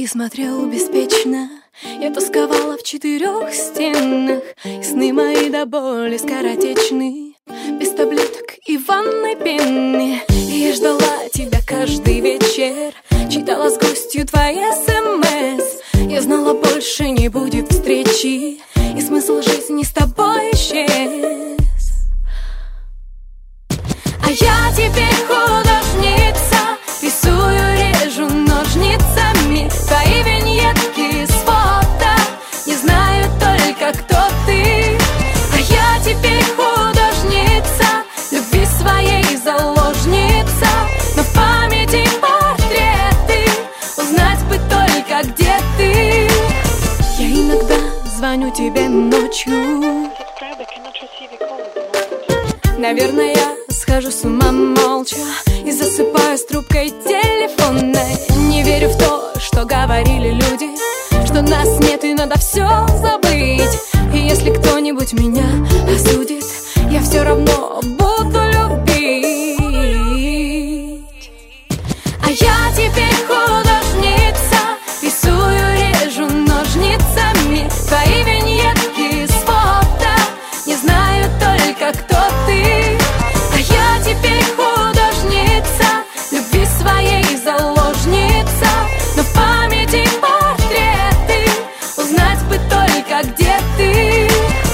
книги смотрел беспечно. Я тосковала в 4 стенах, и сны мои до боли скоротечны, без таблеток и ванной пены. И я ждала тебя каждый вечер, читала с грустью твои СМС. Я знала, больше не будет встречи, и смысл жизни с тобой исчез. А я теперь художница, рисую, режу ножницами твои виньетки с фото. Не знаю только, кто ты. А я теперь художница, любви своей заложница. Но в памяти портреты, узнать бы только, где ты. Я иногда звоню тебе ночью, наверное, я схожу с ума молча и засыпаю с трубкой телефонной. Не верю в то, что говорили люди, что нас нет и надо все забыть. И если кто-нибудь меня осудит, я все равно буду любить. А я теперь художница, рисую, режу ножницами твои виньетки с фото. Не знаю только, кто ты. А я теперь художница, любви своей заложница. Но в памяти портреты, узнать бы только, где ты.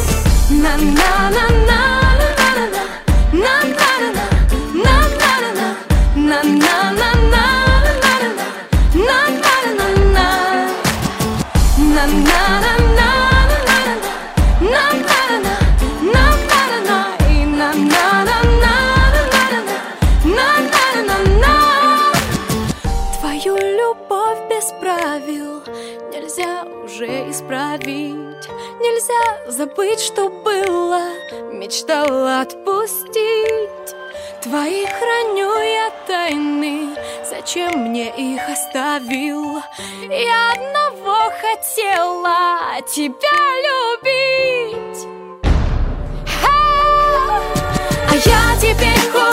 Твою любовь без правил нельзя уже исправить. Нельзя забыть, что было, мечтала отпустить. Твои храню я тайны, зачем мне их оставил? Я одного хотела тебя любить. А я теперь